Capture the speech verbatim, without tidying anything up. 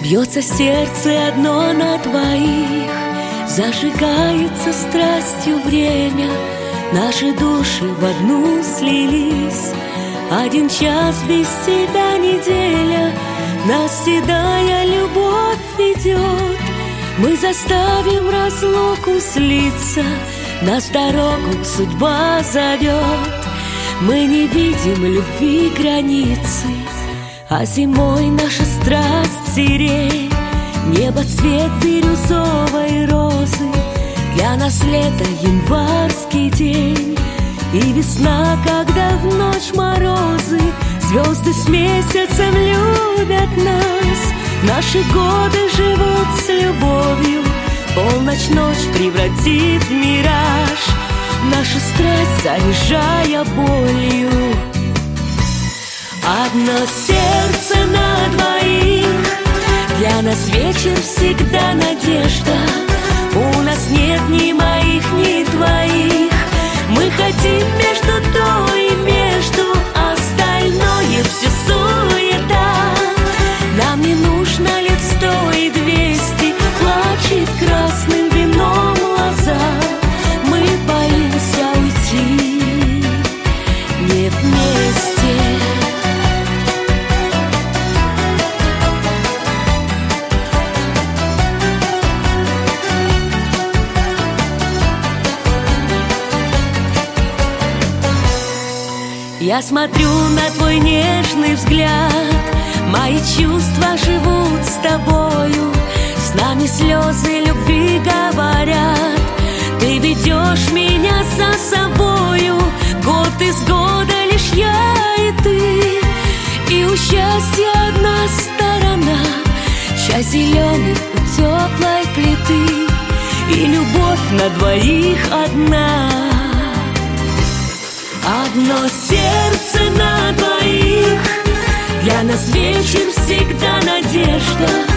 Бьется сердце одно на двоих, зажигается страстью время. Наши души в одну слились, один час без тебя неделя. Нас седая любовь ведет, мы заставим разлуку слиться, нас в дорогу судьба зовет. Мы не видим любви границы, а зимой наша страсть сирень. Небо цвет бирюзовой розы, для нас лето январский день. И весна, когда в ночь морозы, звезды с месяцем любят нас. Наши годы живут с любовью, полночь ночь превратит в мираж. Наша страсть заряжая болью. Одно сердце на двоих, для нас вечер всегда надежда. У нас нет ни моих, ни твоих. Мы хотим между то и между, остальное все суета. Нам не нужно лет сто и двести, плачет красным вином лоза. Мы боимся уйти не вместе. Я смотрю на твой нежный взгляд, мои чувства живут с тобою. С нами слезы любви говорят, ты ведешь меня за собою. Год из года лишь я и ты, и у счастья одна сторона. Чай зеленый у теплой плиты, и любовь на двоих одна. Одно сердце на двоих, для нас вечер всегда надежда.